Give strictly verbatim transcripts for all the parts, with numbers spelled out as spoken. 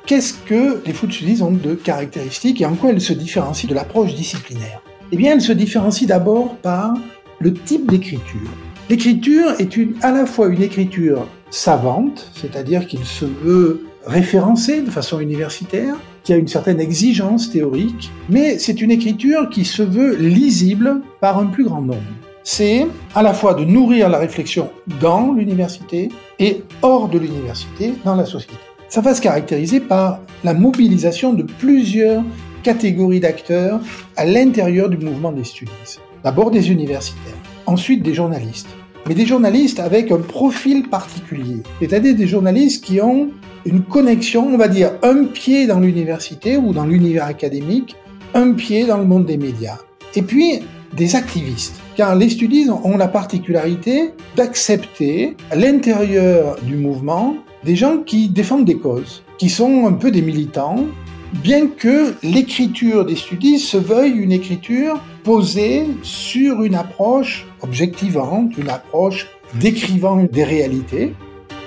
qu'est-ce que les food studies ont de caractéristiques et en quoi elles se différencient de l'approche disciplinaire ? Eh bien, elles se différencient d'abord par le type d'écriture. L'écriture est une, à la fois une écriture savante, c'est-à-dire qu'il se veut référencé de façon universitaire, qui a une certaine exigence théorique, mais c'est une écriture qui se veut lisible par un plus grand nombre. C'est à la fois de nourrir la réflexion dans l'université et hors de l'université, dans la société. Ça va se caractériser par la mobilisation de plusieurs catégories d'acteurs à l'intérieur du mouvement des studies. D'abord des universitaires, ensuite des journalistes, mais des journalistes avec un profil particulier, c'est-à-dire des journalistes qui ont une connexion, on va dire, un pied dans l'université ou dans l'univers académique, un pied dans le monde des médias. Et puis, des activistes. Car les studies ont la particularité d'accepter, à l'intérieur du mouvement, des gens qui défendent des causes, qui sont un peu des militants, bien que l'écriture des studies se veuille une écriture posée sur une approche objectivante, une approche décrivant des réalités.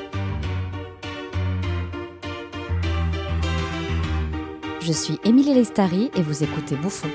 Je suis Émilie Lestari et vous écoutez Bouffon.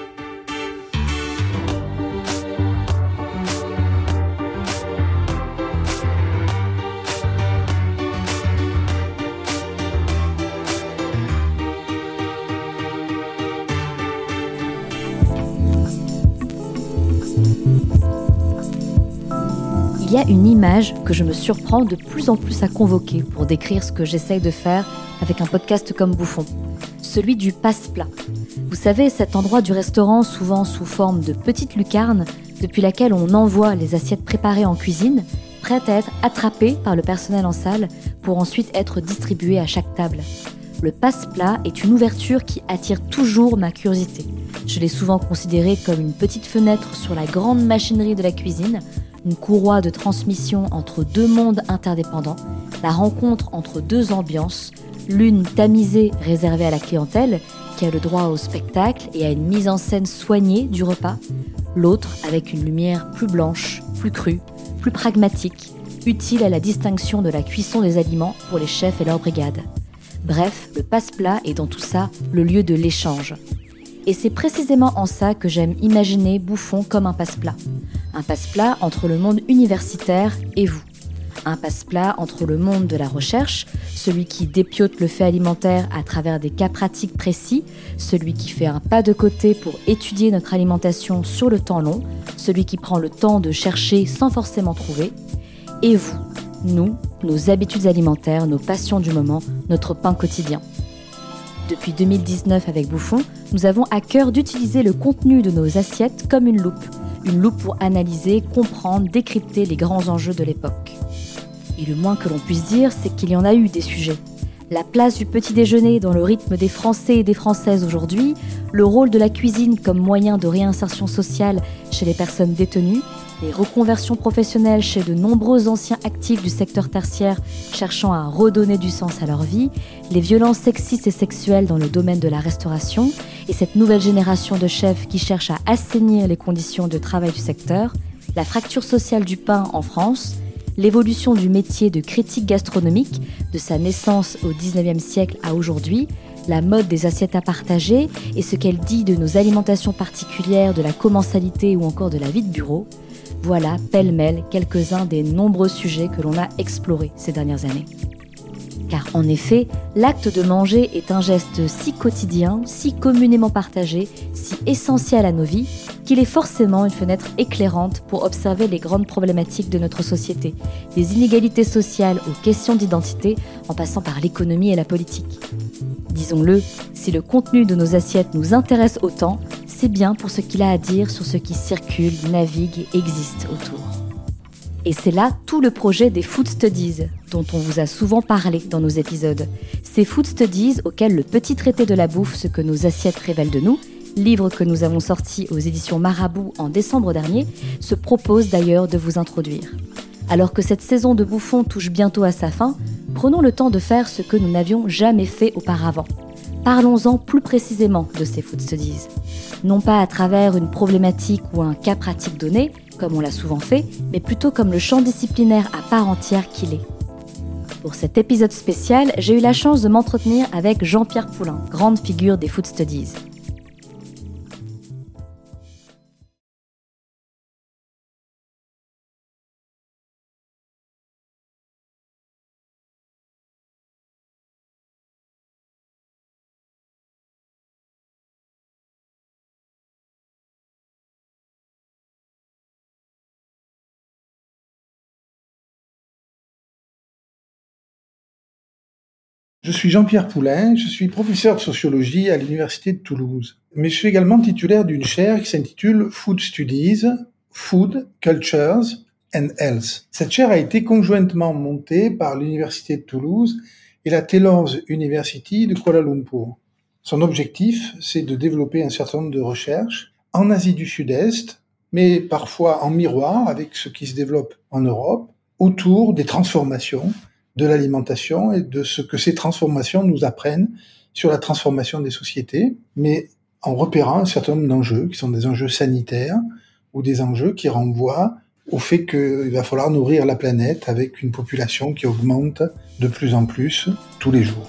Il y a une image que je me surprends de plus en plus à convoquer pour décrire ce que j'essaye de faire avec un podcast comme Bouffon. Celui du passe-plat. Vous savez, cet endroit du restaurant souvent sous forme de petite lucarne depuis laquelle on envoie les assiettes préparées en cuisine, prêtes à être attrapées par le personnel en salle pour ensuite être distribuées à chaque table. Le passe-plat est une ouverture qui attire toujours ma curiosité. Je l'ai souvent considéré comme une petite fenêtre sur la grande machinerie de la cuisine, une courroie de transmission entre deux mondes interdépendants, la rencontre entre deux ambiances, l'une tamisée réservée à la clientèle, qui a le droit au spectacle et à une mise en scène soignée du repas, l'autre avec une lumière plus blanche, plus crue, plus pragmatique, utile à la distinction de la cuisson des aliments pour les chefs et leur brigade. Bref, le passe-plat est dans tout ça le lieu de l'échange. Et c'est précisément en ça que j'aime imaginer Bouffon comme un passe-plat. Un passe-plat entre le monde universitaire et vous. Un passe-plat entre le monde de la recherche, celui qui dépiote le fait alimentaire à travers des cas pratiques précis, celui qui fait un pas de côté pour étudier notre alimentation sur le temps long, celui qui prend le temps de chercher sans forcément trouver, et vous, nous, nos habitudes alimentaires, nos passions du moment, notre pain quotidien. Depuis deux mille dix-neuf avec Bouffon, nous avons à cœur d'utiliser le contenu de nos assiettes comme une loupe. Une loupe pour analyser, comprendre, décrypter les grands enjeux de l'époque. Et le moins que l'on puisse dire, c'est qu'il y en a eu des sujets. La place du petit déjeuner dans le rythme des Français et des Françaises aujourd'hui, le rôle de la cuisine comme moyen de réinsertion sociale chez les personnes détenues, les reconversions professionnelles chez de nombreux anciens actifs du secteur tertiaire cherchant à redonner du sens à leur vie, les violences sexistes et sexuelles dans le domaine de la restauration et cette nouvelle génération de chefs qui cherchent à assainir les conditions de travail du secteur, la fracture sociale du pain en France, l'évolution du métier de critique gastronomique, de sa naissance au dix-neuvième siècle à aujourd'hui, la mode des assiettes à partager et ce qu'elle dit de nos alimentations particulières, de la commensalité ou encore de la vie de bureau, voilà pêle-mêle quelques-uns des nombreux sujets que l'on a explorés ces dernières années. Car en effet, l'acte de manger est un geste si quotidien, si communément partagé, si essentiel à nos vies, qu'il est forcément une fenêtre éclairante pour observer les grandes problématiques de notre société, des inégalités sociales aux questions d'identité, en passant par l'économie et la politique. Disons-le, si le contenu de nos assiettes nous intéresse autant, c'est bien pour ce qu'il a à dire sur ce qui circule, navigue et existe autour. Et c'est là tout le projet des Food Studies, dont on vous a souvent parlé dans nos épisodes. Ces Food Studies auxquels le petit traité de la bouffe, ce que nos assiettes révèlent de nous, livre que nous avons sorti aux éditions Marabout en décembre dernier, se propose d'ailleurs de vous introduire. Alors que cette saison de Bouffon touche bientôt à sa fin, prenons le temps de faire ce que nous n'avions jamais fait auparavant. Parlons-en plus précisément de ces Food Studies. Non pas à travers une problématique ou un cas pratique donné, comme on l'a souvent fait, mais plutôt comme le champ disciplinaire à part entière qu'il est. Pour cet épisode spécial, j'ai eu la chance de m'entretenir avec Jean-Pierre Poulain, grande figure des Food Studies. Je suis Jean-Pierre Poulain, je suis professeur de sociologie à l'Université de Toulouse. Mais je suis également titulaire d'une chaire qui s'intitule Food Studies, Food, Cultures and Health. Cette chaire a été conjointement montée par l'Université de Toulouse et la Taylor's University de Kuala Lumpur. Son objectif, c'est de développer un certain nombre de recherches en Asie du Sud-Est, mais parfois en miroir avec ce qui se développe en Europe, autour des transformations de l'alimentation et de ce que ces transformations nous apprennent sur la transformation des sociétés, mais en repérant un certain nombre d'enjeux qui sont des enjeux sanitaires ou des enjeux qui renvoient au fait qu'il va falloir nourrir la planète avec une population qui augmente de plus en plus tous les jours.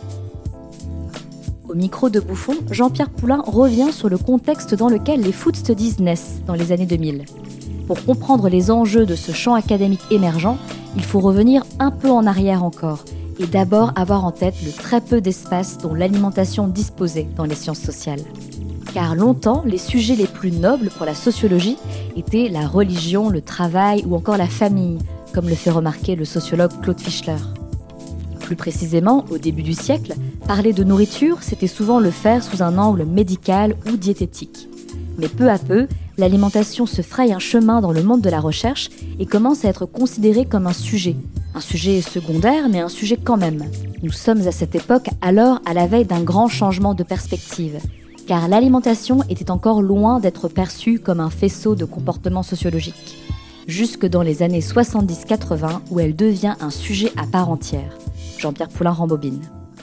Au micro de Bouffon, Jean-Pierre Poulain revient sur le contexte dans lequel les Food Studies naissent dans les années deux mille. Pour comprendre les enjeux de ce champ académique émergent, il faut revenir un peu en arrière encore et d'abord avoir en tête le très peu d'espace dont l'alimentation disposait dans les sciences sociales. Car longtemps, les sujets les plus nobles pour la sociologie étaient la religion, le travail ou encore la famille, comme le fait remarquer le sociologue Claude Fischler. Plus précisément, au début du siècle, parler de nourriture, c'était souvent le faire sous un angle médical ou diététique. Mais peu à peu, l'alimentation se fraye un chemin dans le monde de la recherche et commence à être considérée comme un sujet. Un sujet secondaire, mais un sujet quand même. Nous sommes à cette époque alors à la veille d'un grand changement de perspective, car l'alimentation était encore loin d'être perçue comme un faisceau de comportements sociologiques. Jusque dans les années soixante-dix quatre-vingts, où elle devient un sujet à part entière. Jean-Pierre Poulain rembobine.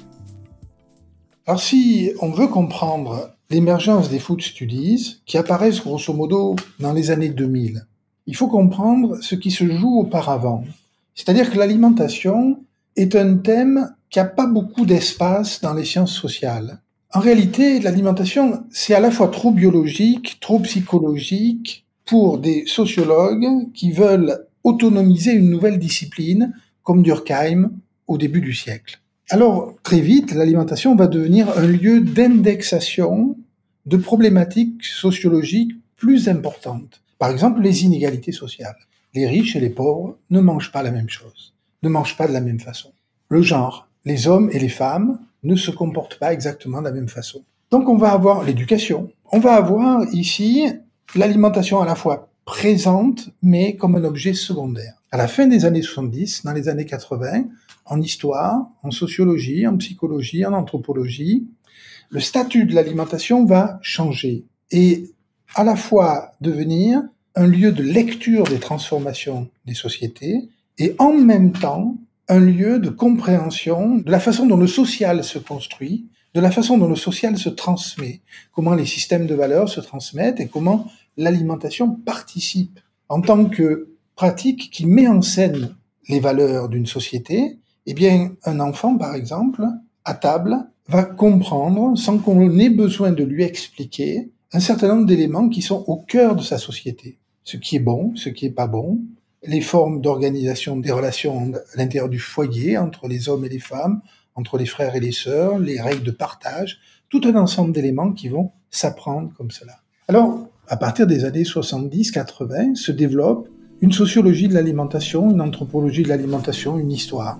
Alors si on veut comprendre l'émergence des Food Studies, qui apparaissent grosso modo dans les années deux mille, il faut comprendre ce qui se joue auparavant. C'est-à-dire que l'alimentation est un thème qui n'a pas beaucoup d'espace dans les sciences sociales. En réalité, l'alimentation, c'est à la fois trop biologique, trop psychologique pour des sociologues qui veulent autonomiser une nouvelle discipline, comme Durkheim au début du siècle. Alors, très vite, l'alimentation va devenir un lieu d'indexation de problématiques sociologiques plus importantes. Par exemple, les inégalités sociales. Les riches et les pauvres ne mangent pas la même chose, ne mangent pas de la même façon. Le genre, les hommes et les femmes ne se comportent pas exactement de la même façon. Donc on va avoir l'éducation. On va avoir ici l'alimentation à la fois présente, mais comme un objet secondaire. À la fin des années soixante-dix, dans les années quatre-vingts, en histoire, en sociologie, en psychologie, en anthropologie, le statut de l'alimentation va changer et à la fois devenir un lieu de lecture des transformations des sociétés et en même temps un lieu de compréhension de la façon dont le social se construit, de la façon dont le social se transmet, comment les systèmes de valeurs se transmettent et comment l'alimentation participe en tant que pratique qui met en scène les valeurs d'une société. Eh bien, un enfant, par exemple, à table, va comprendre, sans qu'on ait besoin de lui expliquer, un certain nombre d'éléments qui sont au cœur de sa société. Ce qui est bon, ce qui est pas bon, les formes d'organisation des relations à l'intérieur du foyer, entre les hommes et les femmes, entre les frères et les sœurs, les règles de partage, tout un ensemble d'éléments qui vont s'apprendre comme cela. Alors, à partir des années soixante-dix quatre-vingts, se développe une sociologie de l'alimentation, une anthropologie de l'alimentation, une histoire.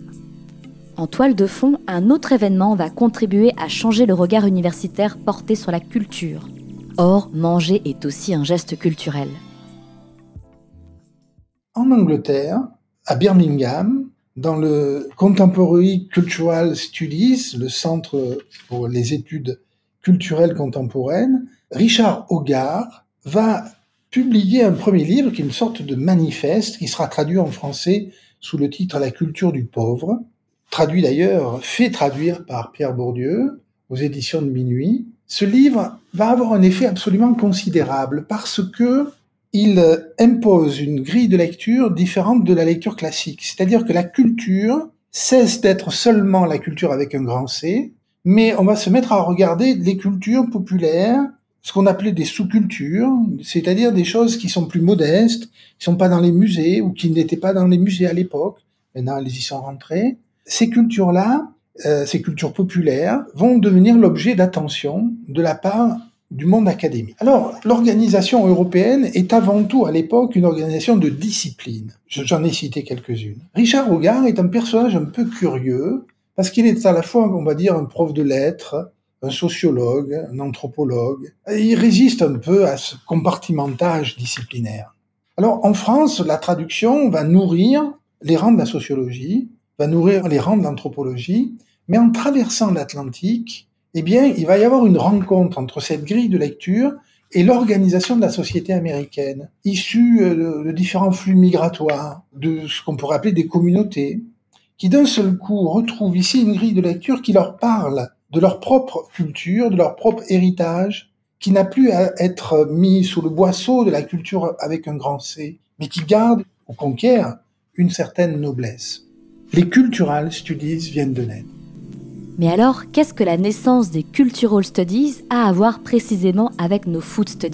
En toile de fond, un autre événement va contribuer à changer le regard universitaire porté sur la culture. Or, manger est aussi un geste culturel. En Angleterre, à Birmingham, dans le Contemporary Cultural Studies, le centre pour les études culturelles contemporaines, Richard Hogarth va publier un premier livre qui est une sorte de manifeste qui sera traduit en français sous le titre « La culture du pauvre », traduit d'ailleurs, fait traduire par Pierre Bourdieu aux éditions de Minuit. Ce livre va avoir un effet absolument considérable parce que il impose une grille de lecture différente de la lecture classique. C'est-à-dire que la culture cesse d'être seulement la culture avec un grand C, mais on va se mettre à regarder les cultures populaires, ce qu'on appelait des sous-cultures, c'est-à-dire des choses qui sont plus modestes, qui sont pas dans les musées ou qui n'étaient pas dans les musées à l'époque. Maintenant, elles y sont rentrées. Ces cultures-là, euh, ces cultures populaires, vont devenir l'objet d'attention de la part du monde académique. Alors, l'organisation européenne est avant tout, à l'époque, une organisation de discipline. J'en ai cité quelques-unes. Richard Hogarth est un personnage un peu curieux, parce qu'il est à la fois, on va dire, un prof de lettres, un sociologue, un anthropologue. Il résiste un peu à ce compartimentage disciplinaire. Alors, en France, la traduction va nourrir les rangs de la sociologie, va nourrir les rangs de l'anthropologie, mais en traversant l'Atlantique, eh bien, il va y avoir une rencontre entre cette grille de lecture et l'organisation de la société américaine, issue de différents flux migratoires, de ce qu'on pourrait appeler des communautés, qui d'un seul coup retrouvent ici une grille de lecture qui leur parle de leur propre culture, de leur propre héritage, qui n'a plus à être mis sous le boisseau de la culture avec un grand C, mais qui garde ou conquiert une certaine noblesse. Les cultural studies viennent de naître. Mais alors, qu'est-ce que la naissance des cultural studies a à voir précisément avec nos food studies ?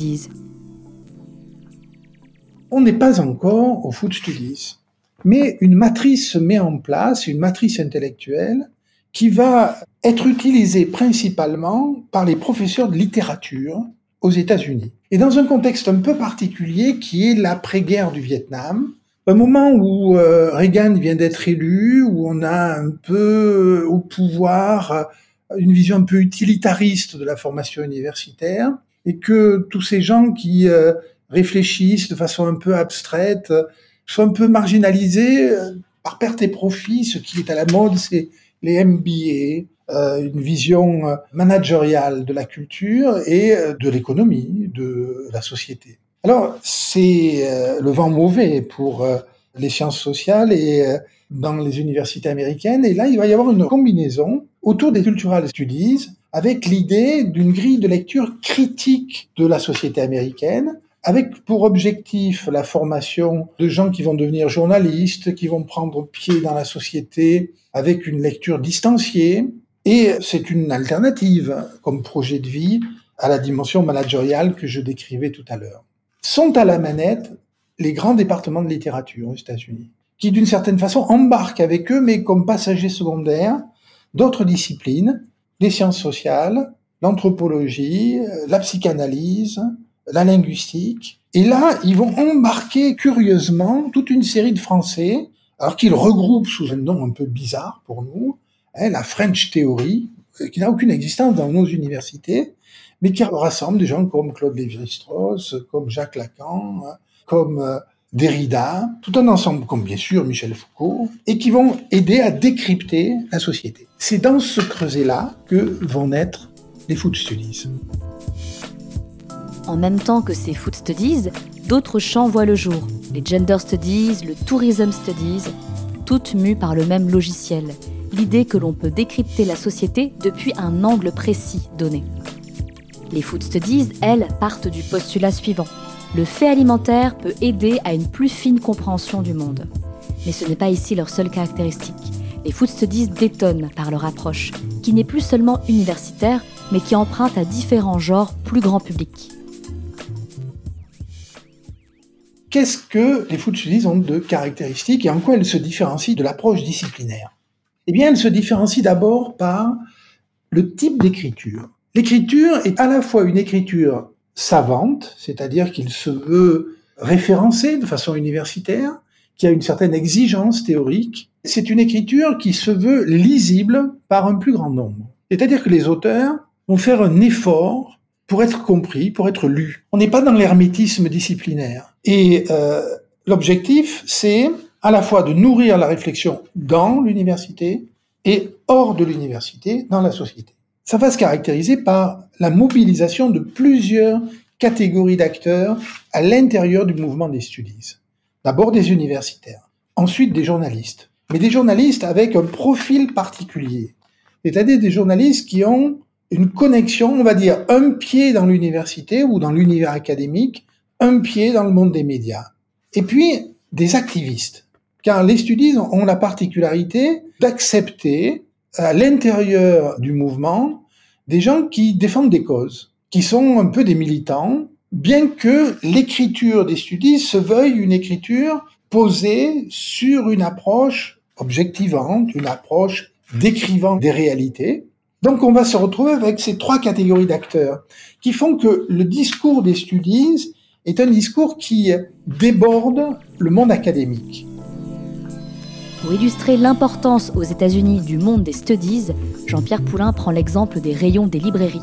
On n'est pas encore aux food studies, mais une matrice se met en place, une matrice intellectuelle, qui va être utilisée principalement par les professeurs de littérature aux États-Unis. Et dans un contexte un peu particulier qui est l'après-guerre du Vietnam, un moment où euh, Reagan vient d'être élu, où on a un peu au pouvoir une vision un peu utilitariste de la formation universitaire, et que tous ces gens qui euh, réfléchissent de façon un peu abstraite sont un peu marginalisés euh, par perte et profit. Ce qui est à la mode, c'est les M B A, euh, une vision managériale de la culture et de l'économie, de la société. Alors, c'est euh, le vent mauvais pour euh, les sciences sociales et euh, dans les universités américaines. Et là, il va y avoir une combinaison autour des cultural studies avec l'idée d'une grille de lecture critique de la société américaine, avec pour objectif la formation de gens qui vont devenir journalistes, qui vont prendre pied dans la société avec une lecture distanciée. Et c'est une alternative comme projet de vie à la dimension managériale que je décrivais tout à l'heure. Sont à la manette les grands départements de littérature aux États-Unis, qui d'une certaine façon embarquent avec eux, mais comme passagers secondaires, d'autres disciplines, les sciences sociales, l'anthropologie, la psychanalyse, la linguistique. Et là, ils vont embarquer curieusement toute une série de Français, alors qu'ils regroupent sous un nom un peu bizarre pour nous, hein, la French Theory, qui n'a aucune existence dans nos universités, mais qui rassemble des gens comme Claude Lévi-Strauss, comme Jacques Lacan, comme euh, Derrida, tout un ensemble comme bien sûr Michel Foucault, et qui vont aider à décrypter la société. C'est dans ce creuset-là que vont naître les food studies. En même temps que ces food studies, d'autres champs voient le jour. Les gender studies, le tourism studies, toutes mues par le même logiciel. L'idée que l'on peut décrypter la société depuis un angle précis donné. Les food studies, elles, partent du postulat suivant. Le fait alimentaire peut aider à une plus fine compréhension du monde. Mais ce n'est pas ici leur seule caractéristique. Les food studies détonnent par leur approche, qui n'est plus seulement universitaire, mais qui emprunte à différents genres plus grand public. Qu'est-ce que les food studies ont de caractéristiques et en quoi elles se différencient de l'approche disciplinaire ? Eh bien, elles se différencient d'abord par le type d'écriture. L'écriture est à la fois une écriture savante, c'est-à-dire qu'il se veut référencer de façon universitaire, qui a une certaine exigence théorique. C'est une écriture qui se veut lisible par un plus grand nombre. C'est-à-dire que les auteurs vont faire un effort pour être compris, pour être lus. On n'est pas dans l'hermétisme disciplinaire. Et euh, l'objectif, c'est à la fois de nourrir la réflexion dans l'université et hors de l'université, dans la société. Ça va se caractériser par la mobilisation de plusieurs catégories d'acteurs à l'intérieur du mouvement des studies. D'abord des universitaires, ensuite des journalistes, mais des journalistes avec un profil particulier, c'est-à-dire des journalistes qui ont une connexion, on va dire, un pied dans l'université ou dans l'univers académique, un pied dans le monde des médias. Et puis des activistes car les studies ont la particularité d'accepter à l'intérieur du mouvement des gens qui défendent des causes, qui sont un peu des militants, bien que l'écriture des studies se veuille une écriture posée sur une approche objectivante, une approche décrivant des réalités. Donc on va se retrouver avec ces trois catégories d'acteurs qui font que le discours des studies est un discours qui déborde le monde académique. Pour illustrer l'importance aux États-Unis du monde des studies, Jean-Pierre Poulain prend l'exemple des rayons des librairies.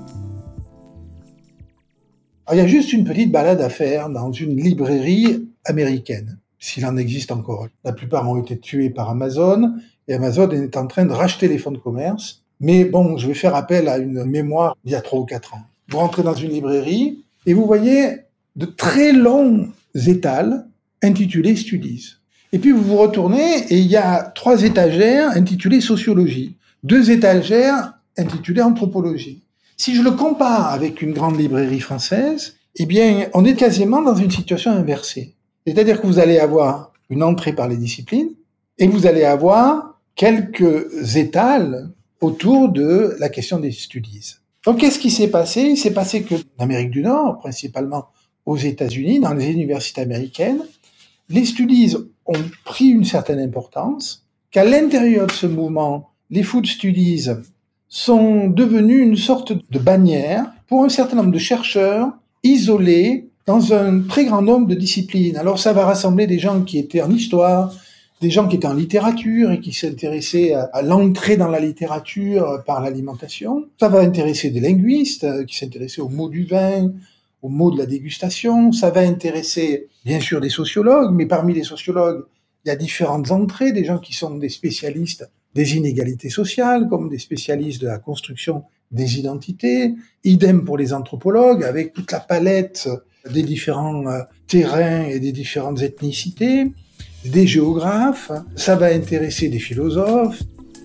Alors, il y a juste une petite balade à faire dans une librairie américaine, s'il en existe encore. La plupart ont été tués par Amazon, et Amazon est en train de racheter les fonds de commerce. Mais bon, je vais faire appel à une mémoire d'il y a trois ou quatre ans. Vous rentrez dans une librairie, et vous voyez de très longs étals intitulés Studies. Et puis vous vous retournez et il y a trois étagères intitulées Sociologie, deux étagères intitulées Anthropologie. Si je le compare avec une grande librairie française, eh bien, on est quasiment dans une situation inversée. C'est-à-dire que vous allez avoir une entrée par les disciplines et vous allez avoir quelques étals autour de la question des studies. Donc, qu'est-ce qui s'est passé ? Il s'est passé que, en Amérique du Nord, principalement aux États-Unis, dans les universités américaines, les studies ont pris une certaine importance, qu'à l'intérieur de ce mouvement, les food studies sont devenus une sorte de bannière pour un certain nombre de chercheurs isolés dans un très grand nombre de disciplines. Alors ça va rassembler des gens qui étaient en histoire, des gens qui étaient en littérature et qui s'intéressaient à, à l'entrée dans la littérature par l'alimentation. Ça va intéresser des linguistes qui s'intéressaient aux mots du vin, aux mots de la dégustation. Ça va intéresser bien sûr des sociologues, mais parmi les sociologues, il y a différentes entrées, des gens qui sont des spécialistes des inégalités sociales, comme des spécialistes de la construction des identités. Idem pour les anthropologues, avec toute la palette des différents terrains et des différentes ethnicités, des géographes. Ça va intéresser des philosophes.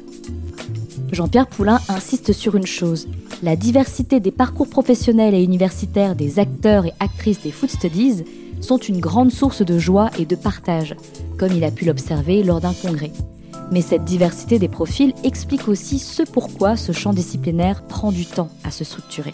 Jean-Pierre Poulain insiste sur une chose. La diversité des parcours professionnels et universitaires des acteurs et actrices des food studies sont une grande source de joie et de partage, comme il a pu l'observer lors d'un congrès. Mais cette diversité des profils explique aussi ce pourquoi ce champ disciplinaire prend du temps à se structurer.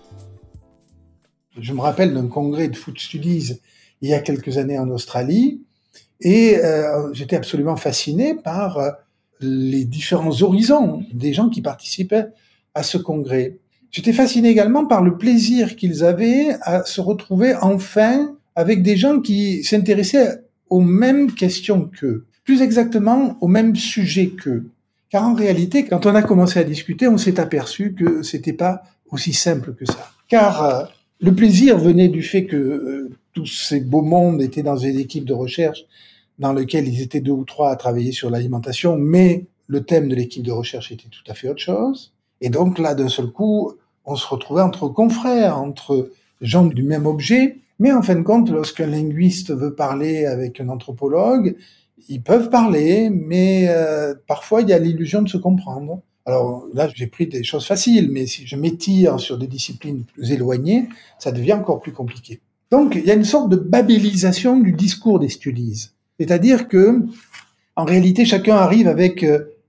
Je me rappelle d'un congrès de food studies il y a quelques années en Australie, et euh, j'étais absolument fasciné par euh, les différents horizons des gens qui participaient à ce congrès. J'étais fasciné également par le plaisir qu'ils avaient à se retrouver enfin avec des gens qui s'intéressaient aux mêmes questions qu'eux, plus exactement aux mêmes sujets qu'eux. Car en réalité, quand on a commencé à discuter, on s'est aperçu que c'était pas aussi simple que ça. Car euh, le plaisir venait du fait que euh, tous ces beaux mondes étaient dans des équipes de recherche dans lesquelles ils étaient deux ou trois à travailler sur l'alimentation, mais le thème de l'équipe de recherche était tout à fait autre chose. Et donc là, d'un seul coup, on se retrouvait entre confrères, entre gens du même objet. Mais en fin de compte, lorsqu'un linguiste veut parler avec un anthropologue, ils peuvent parler, mais euh, parfois il y a l'illusion de se comprendre. Alors là, j'ai pris des choses faciles, mais si je m'étire sur des disciplines plus éloignées, ça devient encore plus compliqué. Donc, il y a une sorte de babélisation du discours des studies. C'est-à-dire que, en réalité, chacun arrive avec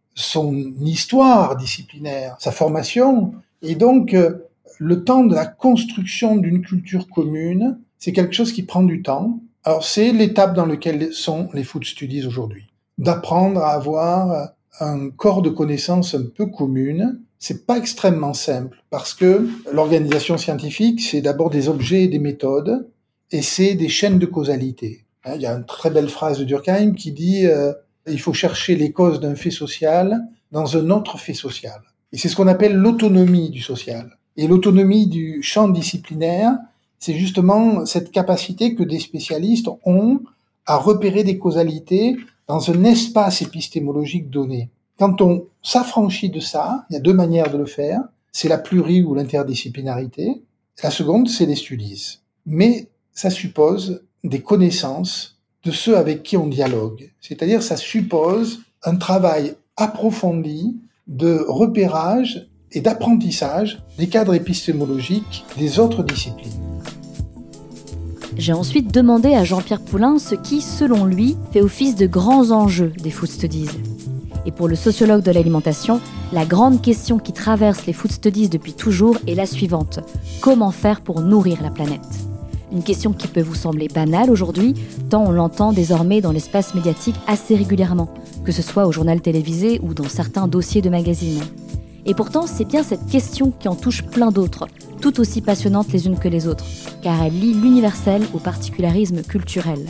son histoire disciplinaire, sa formation, et donc le temps de la construction d'une culture commune, c'est quelque chose qui prend du temps. Alors, c'est l'étape dans laquelle sont les food studies aujourd'hui. D'apprendre à avoir un corps de connaissances un peu commune, c'est pas extrêmement simple, parce que l'organisation scientifique, c'est d'abord des objets et des méthodes, et c'est des chaînes de causalité. Il y a une très belle phrase de Durkheim qui dit euh, « il faut chercher les causes d'un fait social dans un autre fait social ». Et c'est ce qu'on appelle l'autonomie du social. Et l'autonomie du champ disciplinaire, c'est justement cette capacité que des spécialistes ont à repérer des causalités dans un espace épistémologique donné. Quand on s'affranchit de ça, il y a deux manières de le faire. C'est la pluri- ou l'interdisciplinarité. La seconde, c'est les studies. Mais ça suppose des connaissances de ceux avec qui on dialogue. C'est-à-dire, ça suppose un travail approfondi de repérage et d'apprentissage des cadres épistémologiques des autres disciplines. J'ai ensuite demandé à Jean-Pierre Poulain ce qui, selon lui, fait office de grands enjeux des food studies. Et pour le sociologue de l'alimentation, la grande question qui traverse les food studies depuis toujours est la suivante. Comment faire pour nourrir la planète ? Une question qui peut vous sembler banale aujourd'hui, tant on l'entend désormais dans l'espace médiatique assez régulièrement, que ce soit au journal télévisé ou dans certains dossiers de magazines. Et pourtant, c'est bien cette question qui en touche plein d'autres, tout aussi passionnantes les unes que les autres, car elle lie l'universel au particularisme culturel.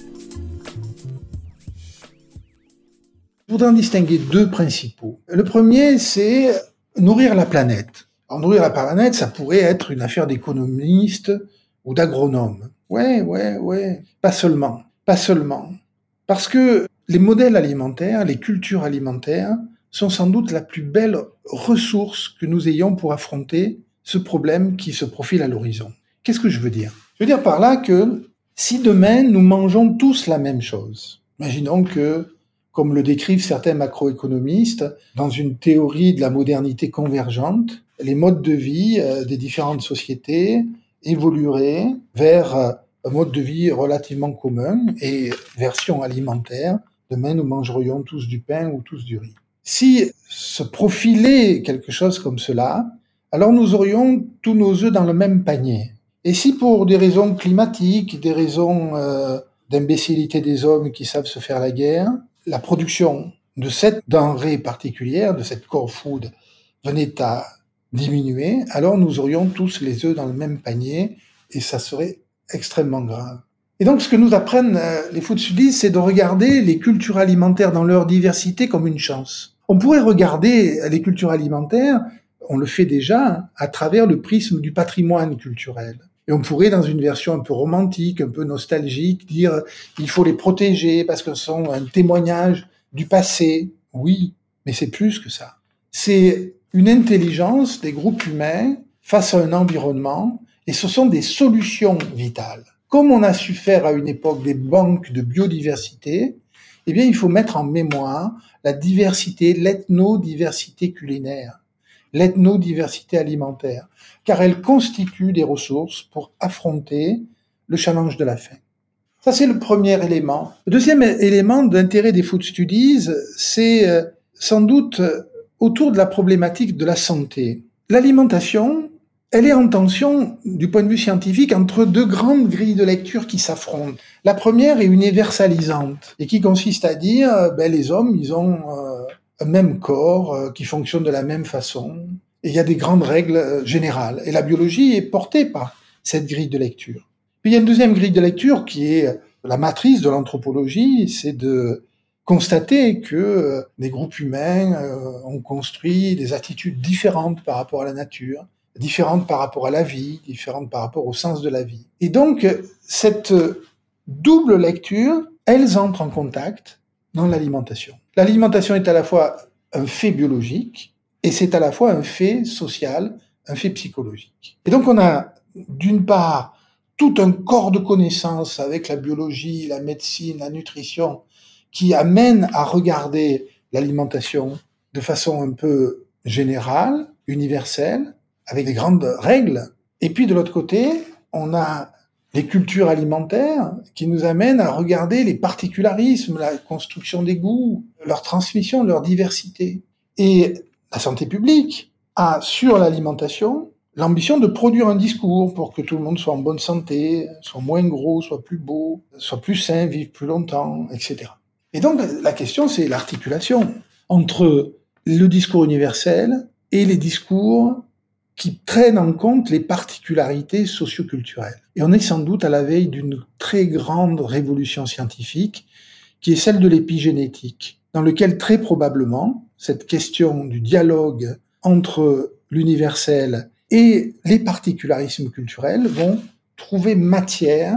Je voudrais en distinguer deux principaux. Le premier, c'est nourrir la planète. Alors, nourrir la planète, ça pourrait être une affaire d'économistes ou d'agronomes. Ouais, ouais, ouais. Pas seulement. Pas seulement. Parce que les modèles alimentaires, les cultures alimentaires, sont sans doute la plus belle ressource que nous ayons pour affronter ce problème qui se profile à l'horizon. Qu'est-ce que je veux dire ? Je veux dire par là que si demain nous mangeons tous la même chose, imaginons que, comme le décrivent certains macroéconomistes, dans une théorie de la modernité convergente, les modes de vie des différentes sociétés évolueraient vers un mode de vie relativement commun et version alimentaire. Demain, nous mangerions tous du pain ou tous du riz. Si se profilait quelque chose comme cela, alors nous aurions tous nos œufs dans le même panier. Et si pour des raisons climatiques, des raisons euh, d'imbécilité des hommes qui savent se faire la guerre, la production de cette denrée particulière, de cette core food, venait à diminuer, alors nous aurions tous les œufs dans le même panier et ça serait extrêmement grave. Et donc, ce que nous apprennent les food studies, c'est de regarder les cultures alimentaires dans leur diversité comme une chance. On pourrait regarder les cultures alimentaires, on le fait déjà, à travers le prisme du patrimoine culturel. Et on pourrait, dans une version un peu romantique, un peu nostalgique, dire il faut les protéger parce qu'elles sont un témoignage du passé. Oui, mais c'est plus que ça. C'est une intelligence des groupes humains face à un environnement, et ce sont des solutions vitales. Comme on a su faire à une époque des banques de biodiversité, eh bien, il faut mettre en mémoire la diversité, l'ethnodiversité culinaire, l'ethnodiversité alimentaire, car elle constitue des ressources pour affronter le challenge de la faim. Ça, c'est le premier élément. Le deuxième élément d'intérêt des food studies, c'est euh, sans doute autour de la problématique de la santé. L'alimentation, elle est en tension, du point de vue scientifique, entre deux grandes grilles de lecture qui s'affrontent. La première est universalisante, et qui consiste à dire, ben, les hommes, ils ont euh, un même corps, euh, qui fonctionne de la même façon, et il y a des grandes règles euh, générales. Et la biologie est portée par cette grille de lecture. Puis il y a une deuxième grille de lecture qui est la matrice de l'anthropologie, c'est de constater que euh, les groupes humains euh, ont construit des attitudes différentes par rapport à la nature, différentes par rapport à la vie, différentes par rapport au sens de la vie. Et donc, cette double lecture, elles entrent en contact dans l'alimentation. L'alimentation est à la fois un fait biologique et c'est à la fois un fait social, un fait psychologique. Et donc, on a d'une part tout un corps de connaissances avec la biologie, la médecine, la nutrition qui amène à regarder l'alimentation de façon un peu générale, universelle, avec des grandes règles. Et puis de l'autre côté, on a les cultures alimentaires qui nous amènent à regarder les particularismes, la construction des goûts, leur transmission, leur diversité. Et la santé publique a, sur l'alimentation, l'ambition de produire un discours pour que tout le monde soit en bonne santé, soit moins gros, soit plus beau, soit plus sain, vive plus longtemps, et cetera. Et donc la question, c'est l'articulation entre le discours universel et les discours qui prennent en compte les particularités socioculturelles. Et on est sans doute à la veille d'une très grande révolution scientifique, qui est celle de l'épigénétique, dans laquelle très probablement cette question du dialogue entre l'universel et les particularismes culturels vont trouver matière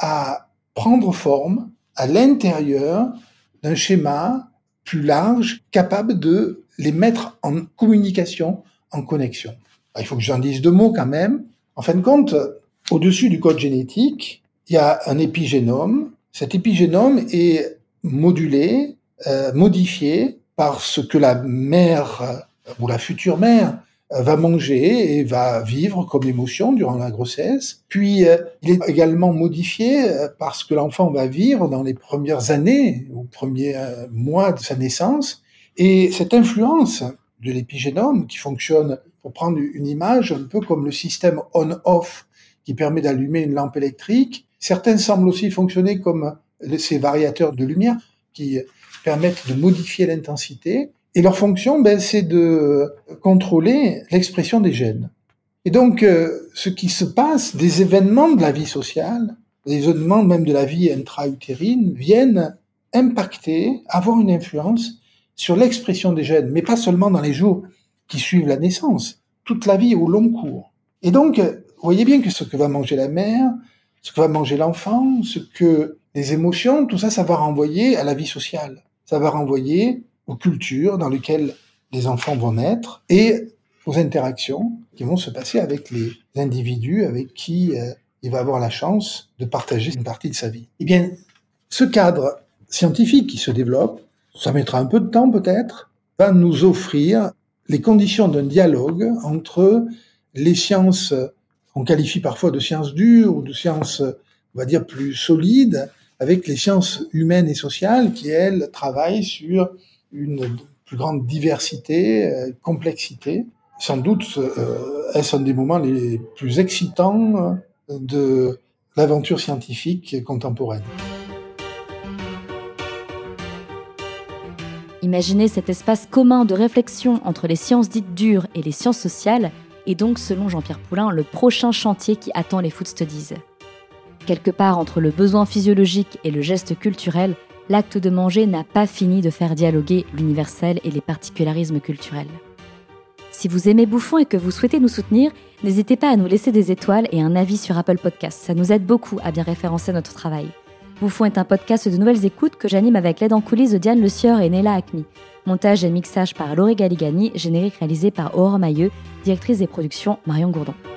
à prendre forme à l'intérieur d'un schéma plus large, capable de les mettre en communication, en connexion. Il faut que j'en dise deux mots quand même. En fin de compte, au-dessus du code génétique, il y a un épigénome. Cet épigénome est modulé, euh, modifié par ce que la mère euh, ou la future mère va manger et va vivre comme émotion durant la grossesse. Puis, euh, il est également modifié par ce que l'enfant va vivre dans les premières années, aux premiers euh, mois de sa naissance. Et cette influence de l'épigénome qui fonctionne, pour prendre une image, un peu comme le système on-off qui permet d'allumer une lampe électrique. Certains semblent aussi fonctionner comme ces variateurs de lumière qui permettent de modifier l'intensité. Et leur fonction, ben, c'est de contrôler l'expression des gènes. Et donc, euh, ce qui se passe, des événements de la vie sociale, des événements même de la vie intra-utérine, viennent impacter, avoir une influence sur l'expression des gènes, mais pas seulement dans les jours qui suivent la naissance, toute la vie au long cours. Et donc, vous voyez bien que ce que va manger la mère, ce que va manger l'enfant, ce que les émotions, tout ça, ça va renvoyer à la vie sociale. Ça va renvoyer aux cultures dans lesquelles les enfants vont naître et aux interactions qui vont se passer avec les individus avec qui euh, il va avoir la chance de partager une partie de sa vie. Eh bien, ce cadre scientifique qui se développe, ça mettra un peu de temps peut-être, va nous offrir les conditions d'un dialogue entre les sciences, on qualifie parfois de sciences dures ou de sciences, on va dire, plus solides, avec les sciences humaines et sociales qui, elles, travaillent sur une plus grande diversité, euh, complexité. Sans doute, euh, est-ce un des moments les plus excitants de l'aventure scientifique contemporaine. Imaginez cet espace commun de réflexion entre les sciences dites dures et les sciences sociales est donc, selon Jean-Pierre Poulain, le prochain chantier qui attend les Food Studies. Quelque part entre le besoin physiologique et le geste culturel, l'acte de manger n'a pas fini de faire dialoguer l'universel et les particularismes culturels. Si vous aimez Bouffon et que vous souhaitez nous soutenir, n'hésitez pas à nous laisser des étoiles et un avis sur Apple Podcasts. Ça nous aide beaucoup à bien référencer notre travail. Bouffon est un podcast de nouvelles écoutes que j'anime avec l'aide en coulisses de Diane Le Sieur et Nella Acmi. Montage et mixage par Laurie Galigani, générique réalisé par Aurore Mailleux, directrice des productions Marion Gourdon.